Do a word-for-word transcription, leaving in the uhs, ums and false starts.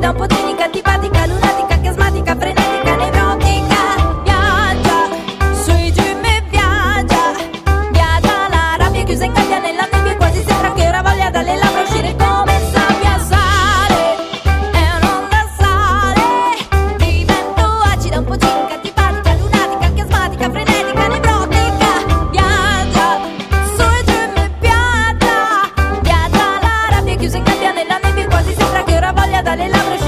acida, un po' cinica, antipatica, lunatica, chiasmatica, frenetica, nevrotica. Viaggia, sui giummi viaggia, viaggia, la rabbia è chiusa in gabbia nella nebbia, quasi sembra che ora voglia dalle labbra uscire come sabbia. Sale, è un'onda sale, divento acida, un po' cinica, antipatica, lunatica, chiasmatica, frenetica, nevrotica. Viaggia, sui giummi viaggia, viaggia, la rabbia è chiusa in gabbia nella nebbia, quasi sembra che ora voglia dalle labbra uscire